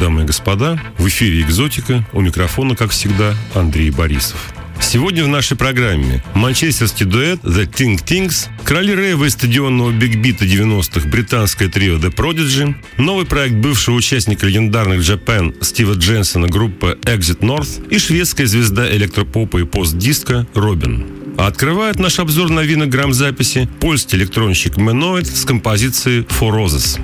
дамы и господа. В эфире «Экзотика». У микрофона, как всегда, Андрей Борисов. Сегодня в нашей программе манчестерский дуэт The Ting Tings, короли рейва и стадионного биг-бита 90-х британское трио The Prodigy, новый проект бывшего участника легендарных Japan Стива Дженсона группа Exit North и шведская звезда электропопа и пост-диска Робин. А открывает наш обзор новинок грамзаписи польский электронщик Menoid с композицией For Roses.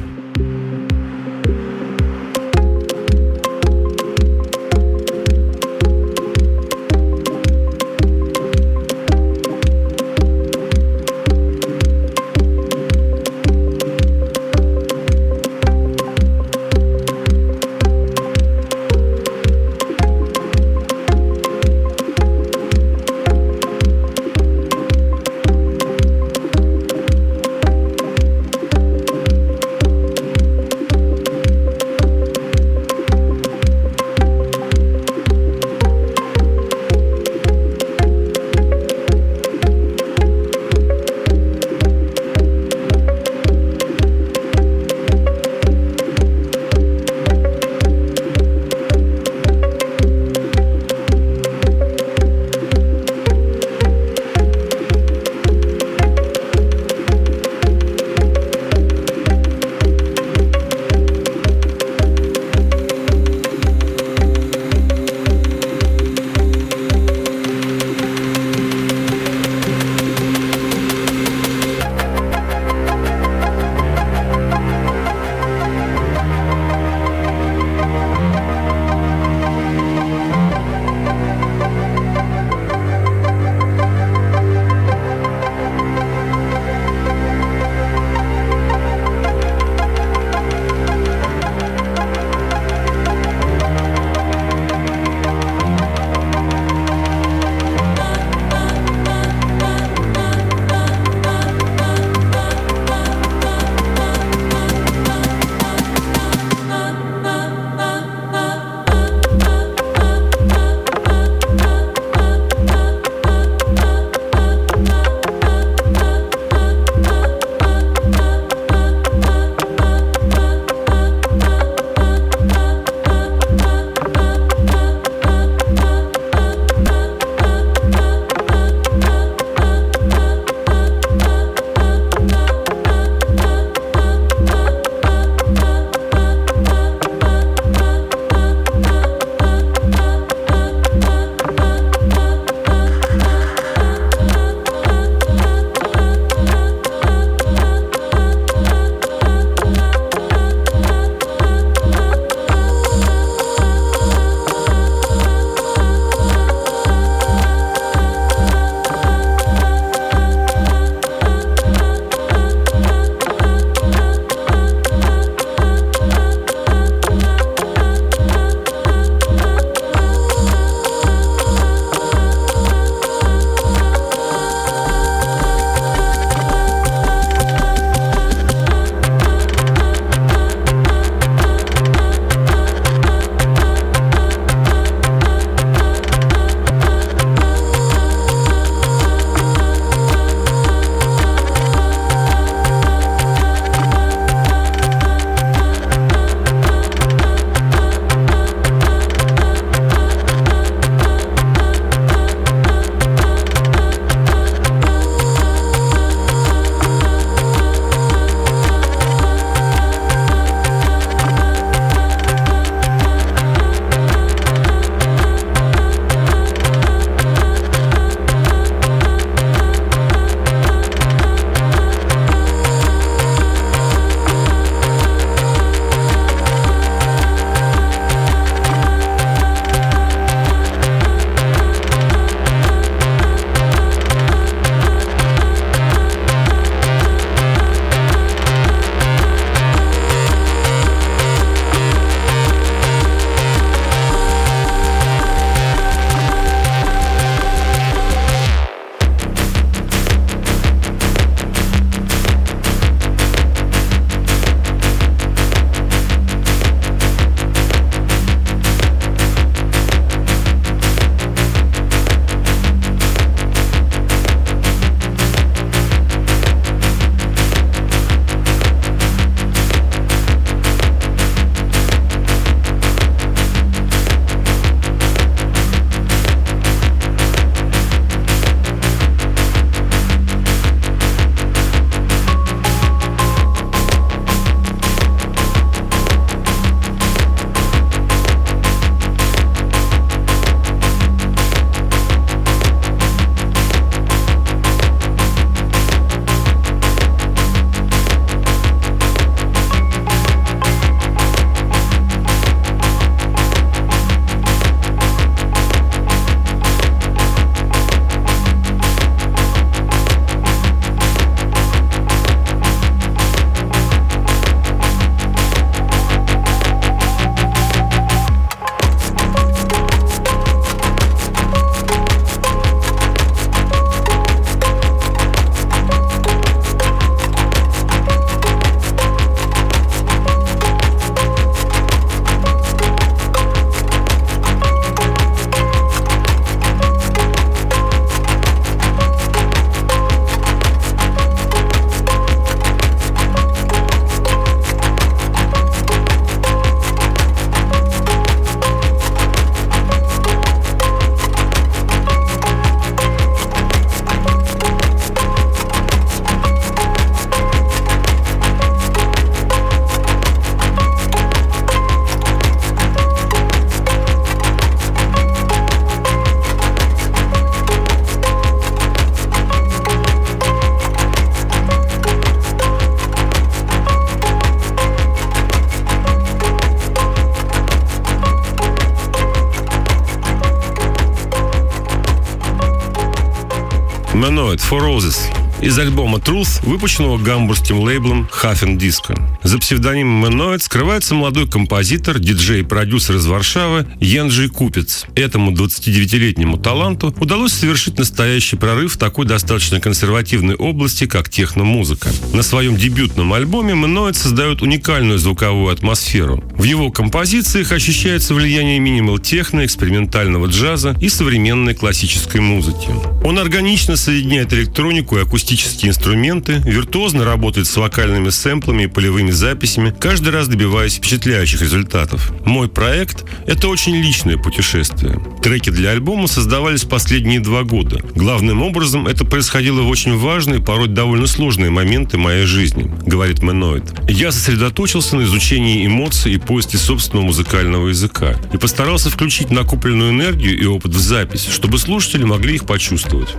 Menoid for Roses из альбома Truth, выпущенного гамбургским лейблом Hafen Disco. За псевдонимом Menoid скрывается молодой композитор, диджей и продюсер из Варшавы Янджей Купец. Этому 29-летнему таланту удалось совершить настоящий прорыв в такой достаточно консервативной области, как техно-музыка. На своем дебютном альбоме Menoid создает уникальную звуковую атмосферу. В его композициях ощущается влияние минимал-техно, экспериментального джаза и современной классической музыки. Он органично соединяет электронику и акустические инструменты, виртуозно работает с вокальными сэмплами и полевыми записями, каждый раз добиваясь впечатляющих результатов. Мой проект – это очень личное путешествие. Треки для альбома создавались последние 2 года. Главным образом это происходило в очень важные, порой довольно сложные моменты моей жизни, говорит Menoid. Я сосредоточился на изучении эмоций и поиске собственного музыкального языка и постарался включить накопленную энергию и опыт в запись, чтобы слушатели могли их почувствовать.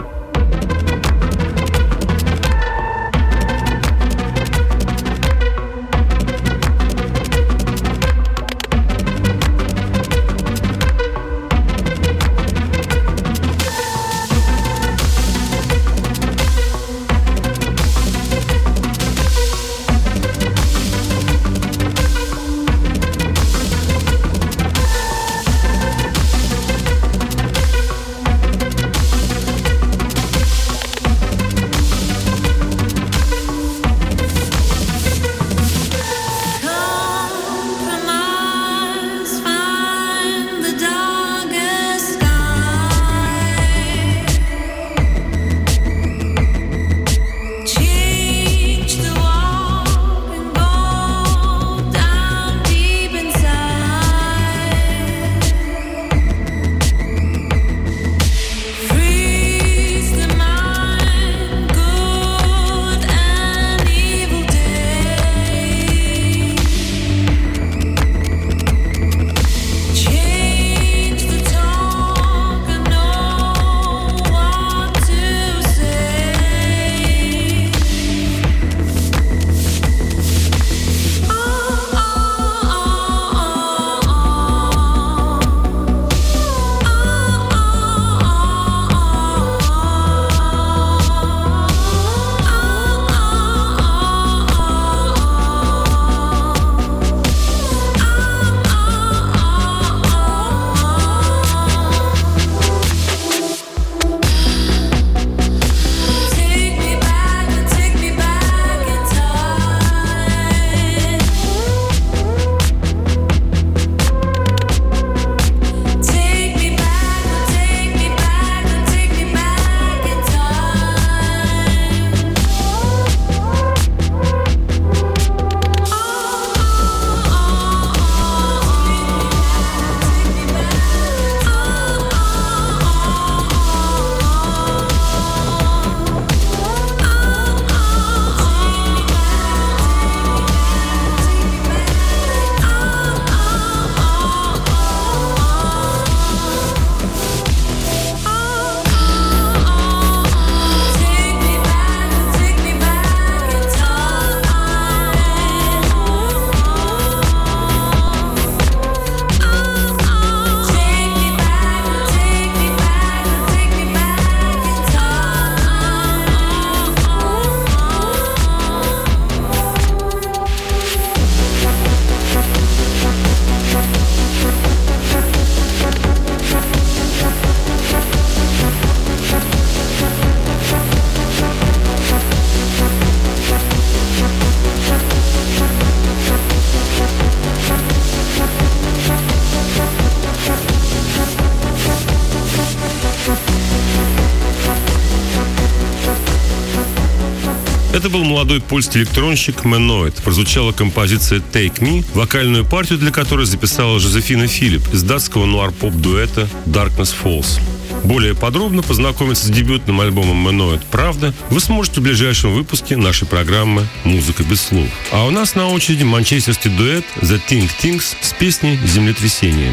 Это был молодой польский электронщик Menoid. Прозвучала композиция «Take Me», вокальную партию для которой записала Жозефина Филипп из датского нуар-поп-дуэта «Darkness Falls». Более подробно познакомиться с дебютным альбомом Menoid «Правда» вы сможете в ближайшем выпуске нашей программы «Музыка без слов». А у нас на очереди манчестерский дуэт The Ting Tings с песней «Землетрясение».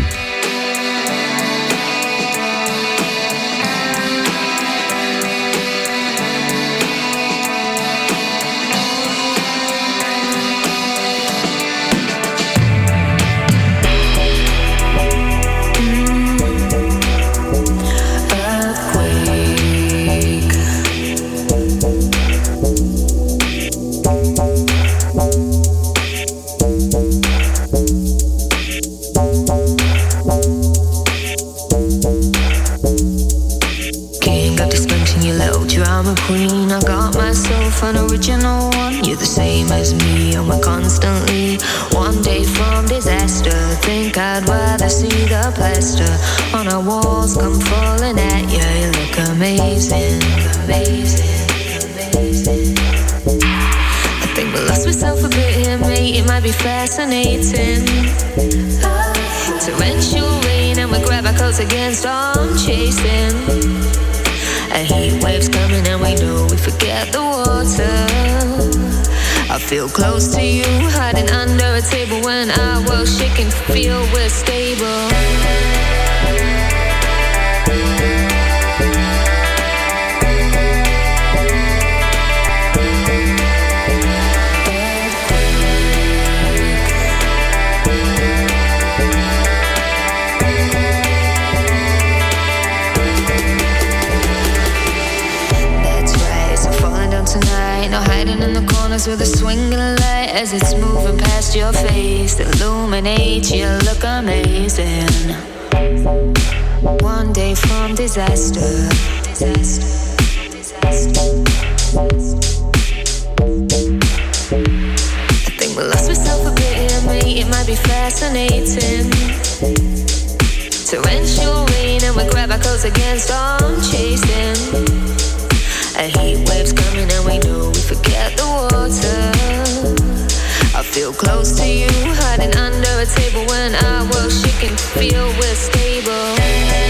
king, got dysfunction, you little drama queen. I got myself an original one. You're the same as me, and we're constantly one day from disaster. Think I'd rather see the plaster on our walls come falling at you. You look amazing, amazing, amazing. I think we lost myself a bit here, mate. It might be fascinating. Torrential rain and we grab our coats against arm chasing. A heat wave's coming and we know we forget the water. I feel close to you, hiding under a table when our world's shaking. Feel we're stable. Tonight, no hiding in the corners with a swinging light as it's moving past your face. Illuminate you, look amazing. One day from disaster, disaster, disaster. I think we lost myself a bit here, mate. It might be fascinating. Torrential rain and we grab our coats against arm chasing. A heat wave's coming and we know we forget the water. I feel close to you, hiding under a table when our world's shaking. Feel we're stable.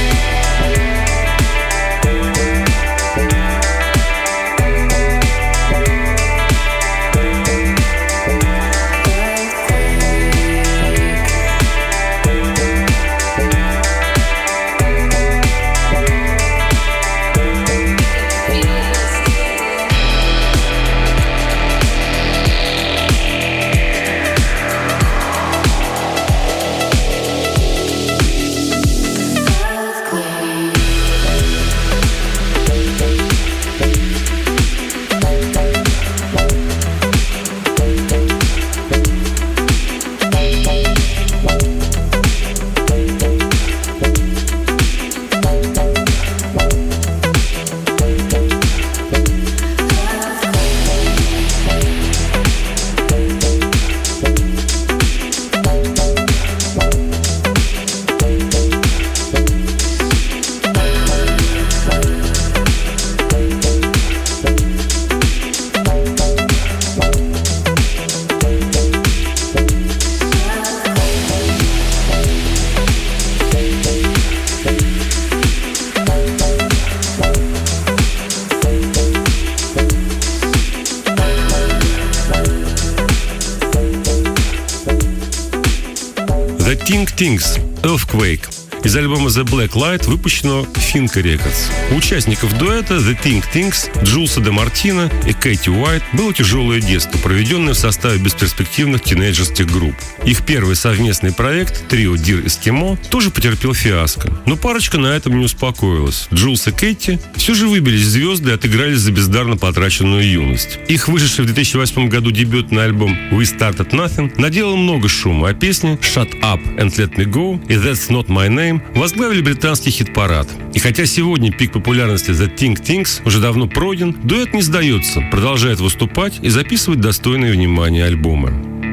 Things, Earthquake. Из альбома The Black Light выпущено Finca Records. У участников дуэта The Things, Джулса де Мартино и Кэти Уайт было тяжелое детство, проведенное в составе бесперспективных тинейджерских групп. Их первый совместный проект, трио Dear Eskimo, тоже потерпел фиаско. Но парочка на этом не успокоилась. Джулс и Кэти все же выбились в звезды и отыгрались за бездарно потраченную юность. Их вышедший в 2008 году дебютный альбом We Started Nothing наделал много шума, а песни Shut Up and Let Me Go и That's Not My Name возглавили британский хит-парад. И хотя сегодня пик популярности The Things уже давно пройден, дуэт не сдается, продолжает выступать и записывать достойные внимания альбомы.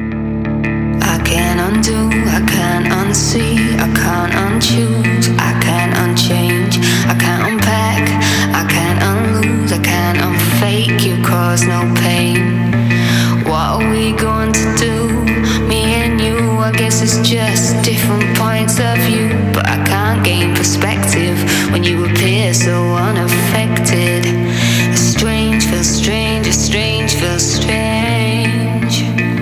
I can't undo, I can't unsee, I can't unchoose, I can't unchange, I can't unpack, I can't unlose, I can't unfake, you cause no pain. What are we going to do? Me and you, I guess it's just different points of view. But I can't gain perspective when you appear so unaffected. It's strange, feels strange, it's strange, feels strange.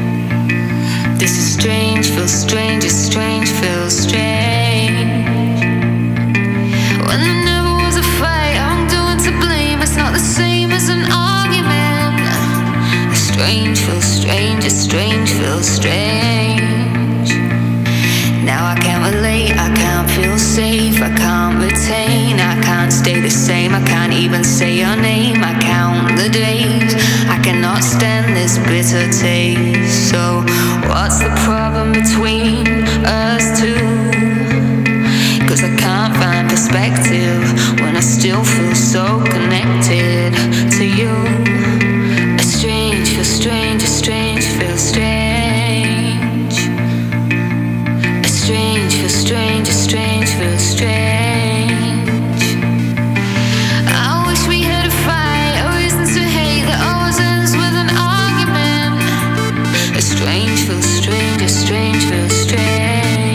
This is strange, feels strange, it's strange, feels strange. When there never was a fight, I'm doing to blame. It's not the same as an argument. It's strange, feels strange, it's strange, feels strange. Now I can't relate, I can't feel safe, I can't retain, I can't stay the same, I can't even say your name, I count the days, I cannot stand this bitter taste. So what's the problem between us two? 'Cause I can't find perspective when I still feel so connected to you. Strange, feel strange, strange, feel strange. Strange, feel strange, strange, feel strange. I wish we had a fight, a reason to hate that always ends with an argument. Strange, feel strange, strange, feel strange.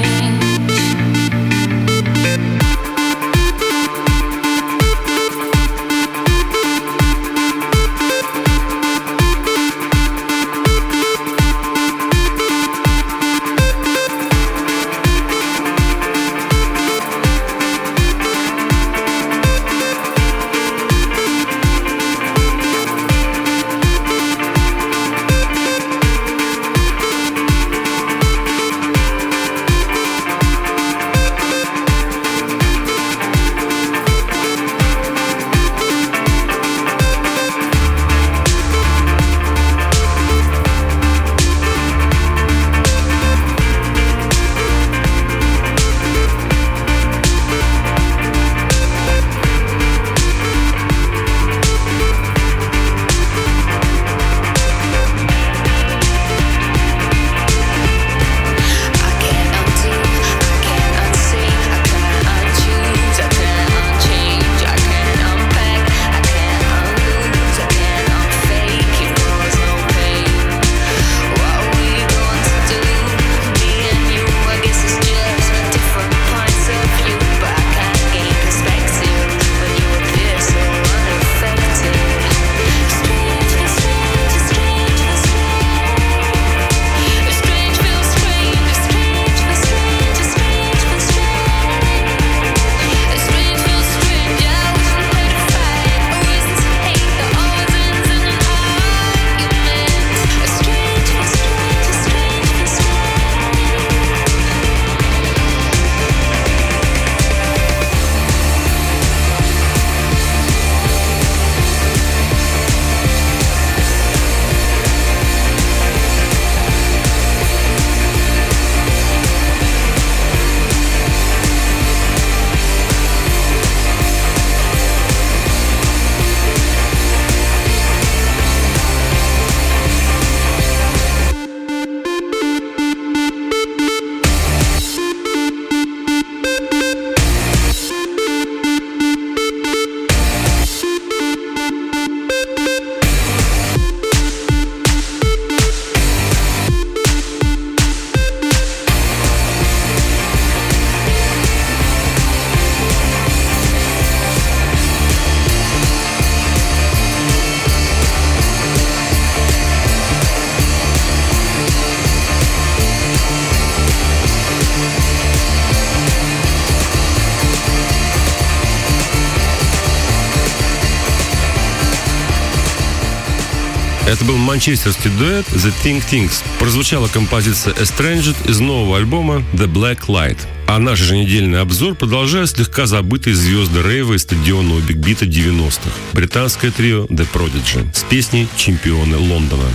Это был манчестерский дуэт The Ting Tings. Прозвучала композиция Estranged из нового альбома The Black Light. А наш еженедельный обзор продолжает слегка забытые звезды рейва и стадионного бигбита 90-х. Британское трио The Prodigy с песней «Чемпионы Лондона».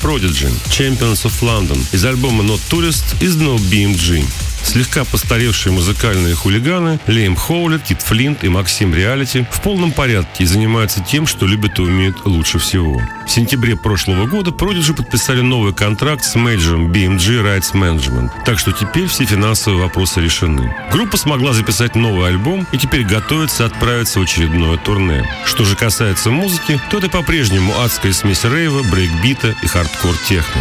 Prodigy, Champions of London из альбома Not Tourist из No BMG. Слегка постаревшие музыкальные хулиганы Лейм Хоулет, Кит Флинт и Максим Реалити в полном порядке и занимаются тем, что любят и умеют лучше всего. В сентябре прошлого года Prodigy подписали новый контракт с менеджером BMG Rights Management, так что теперь все финансовые вопросы решены. Группа смогла записать новый альбом и теперь готовится отправиться в очередное турне. Что же касается музыки, то это по-прежнему адская смесь рейва, брейкбита и хардкор-техно.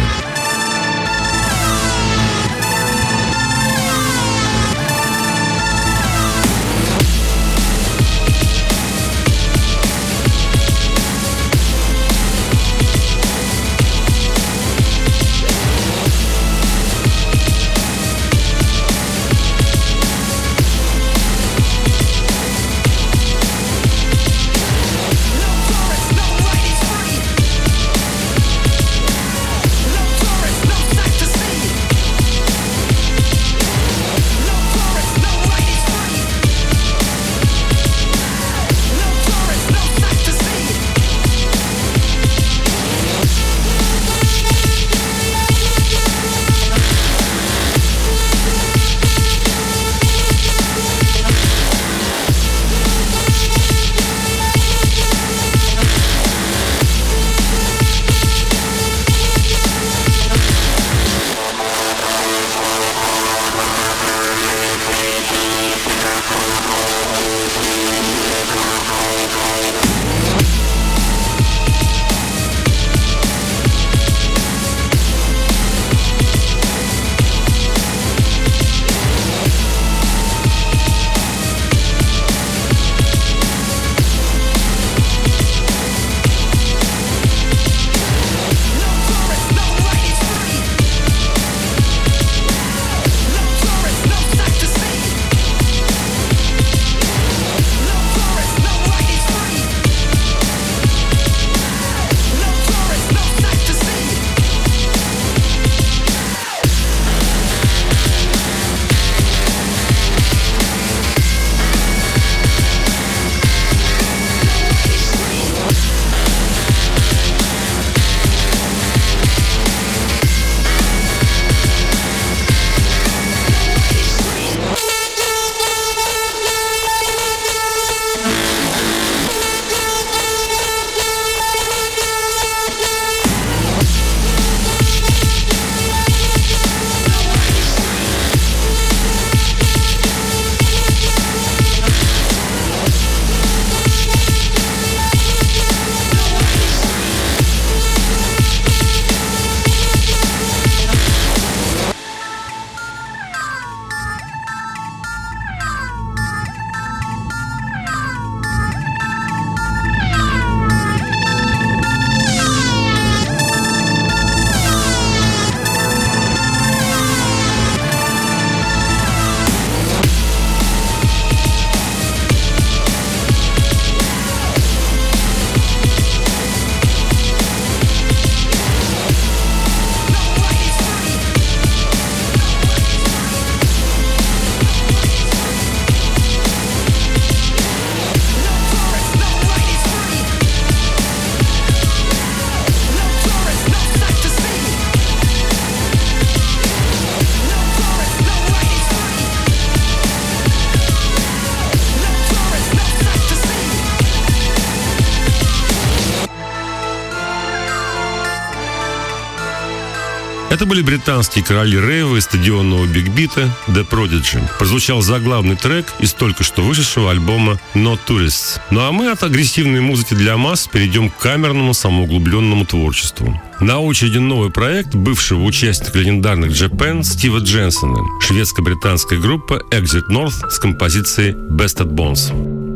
Это были британские короли рейва и стадионного бигбита The Prodigy. Прозвучал заглавный трек из только что вышедшего альбома No Tourists. Ну а мы от агрессивной музыки для масс перейдем к камерному самоуглубленному творчеству. На очереди новый проект бывшего участника легендарных Japan Стива Дженсона. Шведско-британская группа Exit North с композицией Best at Bones.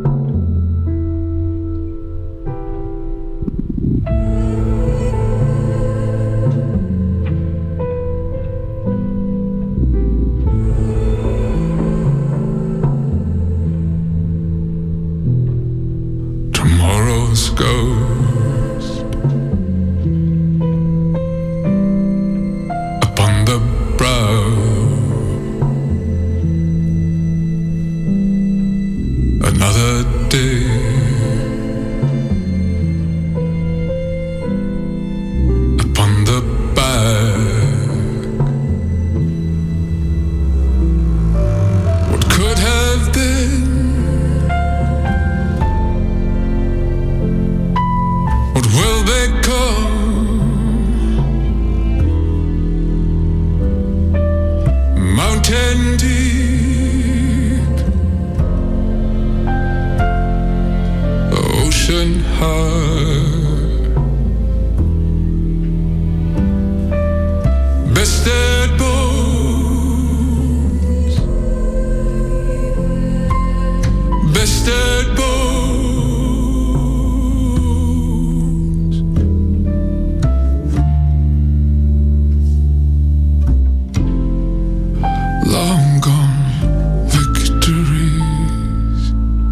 Ghost upon the brow, another mountain deep, ocean high, bested bones, bested bones. Long gone victories,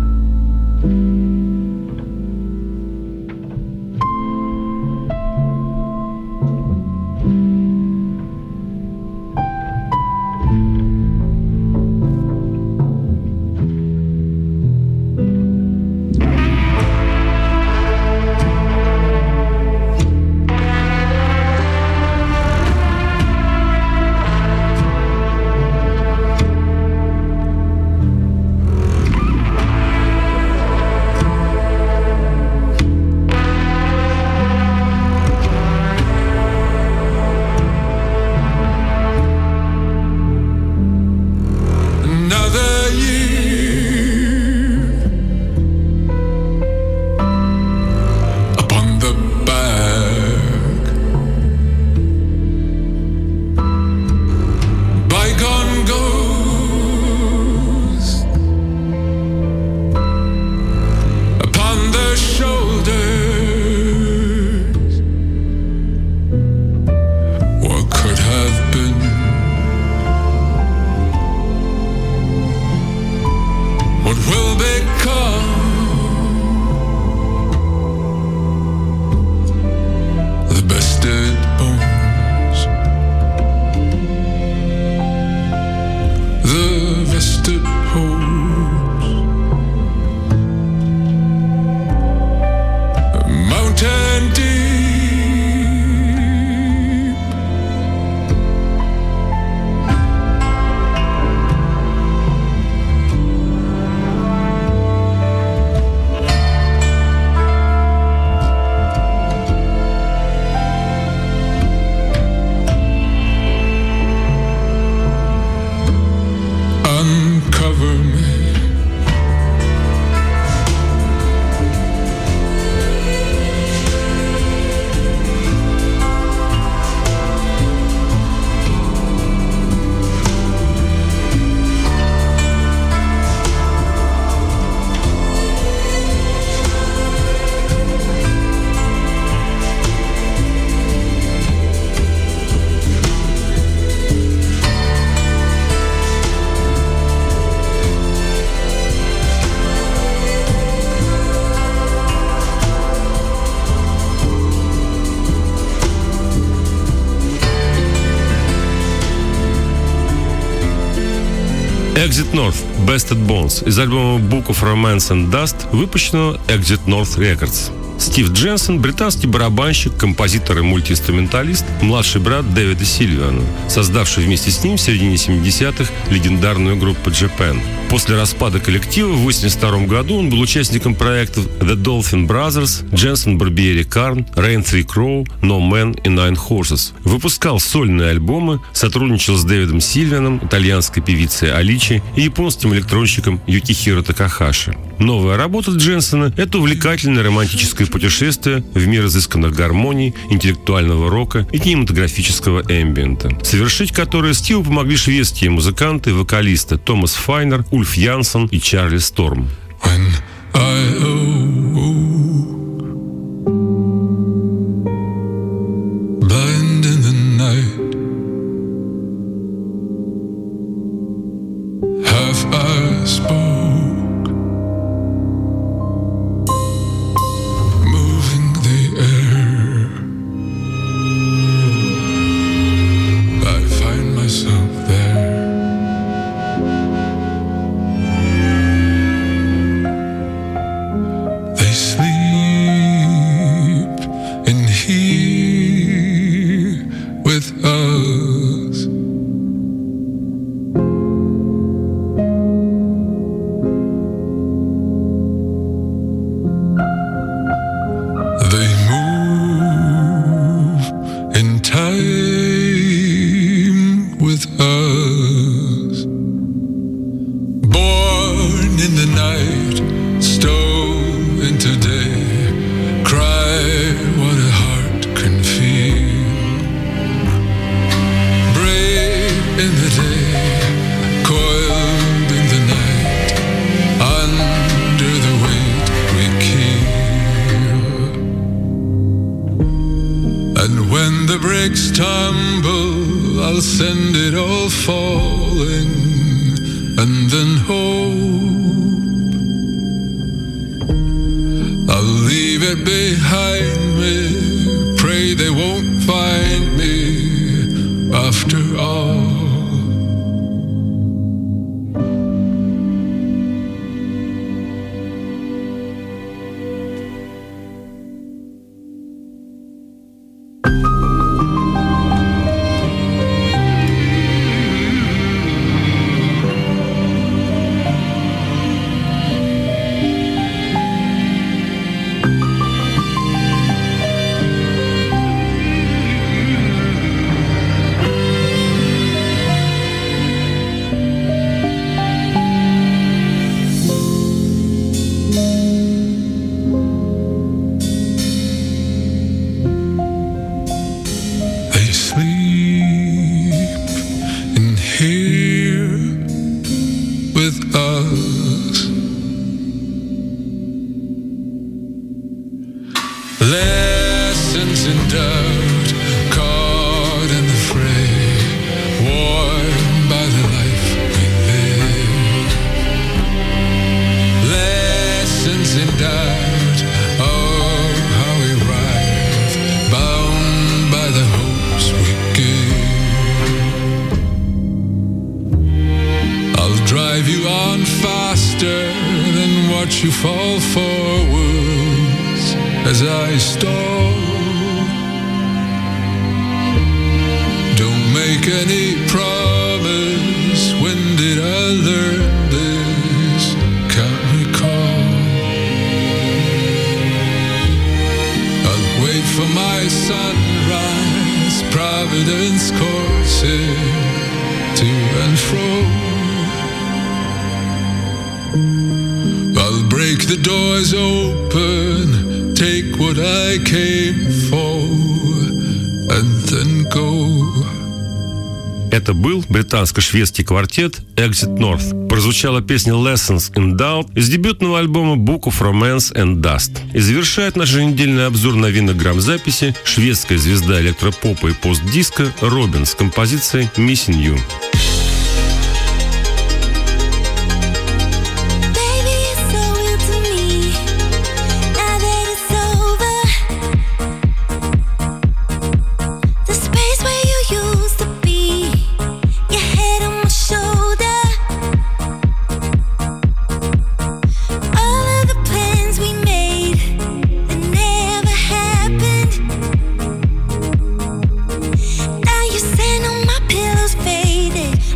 another year upon the back, bygone ghost upon the shoulders. What could have been? What will become? The bested bones, the vested hopes, mountain deep. Uncover me, Exit North – Bested Bones из альбома Book of Romance and Dust выпущено Exit North Records. Стив Дженсон – британский барабанщик, композитор и мультиинструменталист, младший брат Дэвида Сильвиана, создавший вместе с ним в середине 70-х легендарную группу Japan. После распада коллектива в 1982 году он был участником проектов The Dolphin Brothers, Jensen Barbieri Carn, Rain Three Crow, No Man и Nine Horses. Выпускал сольные альбомы, сотрудничал с Дэвидом Сильвианом, итальянской певицей Аличи и японским электронщиком Юкихиро Такахаши. Новая работа Дженсона – это увлекательное романтическое путешествие в мир изысканных гармоний, интеллектуального рока и кинематографического эмбиента, совершить которое Стиву помогли шведские музыканты и вокалисты Томас Файнер, Ульф Янсон и Чарли Сторм. in the night, stole into day. Cry what a heart can feel. Brave in the day, coiled in the night, under the weight we kill. And when the bricks tumble, I'll send it all falling, and then hope I'll leave it behind me. Pray they won't find me after all. Lessons in doubt, caught in the fray, warmed by the life we live. Lessons in doubt, oh how we writhe, bound by the hopes we give. I'll drive you on faster than watch you fall forwards as I stall. Don't make any promise. When did I learn this? Can't recall. I'll wait for my sunrise. Providence coursing to and fro. I'll break the doors open, take what I came for, and then go. Это был британско-шведский квартет Exit North. Прозвучала песня Lessons in Doubt из дебютного альбома Book of Romance and Dust. И завершает наш недельный обзор новинок грамзаписи шведская звезда электропопа и постдиска Робин с композицией Missing You. Now you're saying all my pillows faded.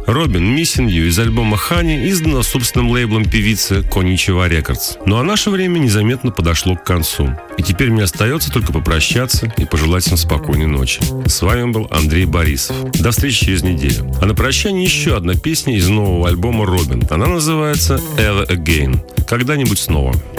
Робин Missing You из альбома «Honey», изданного собственным лейблом певицы Konichiwa Records. Ну а наше время незаметно подошло к концу. И теперь мне остается только попрощаться и пожелать всем спокойной ночи. С вами был Андрей Борисов. До встречи через неделю. А на прощание еще одна песня из нового альбома «Робин». Она называется «Ever Again». Когда-нибудь снова.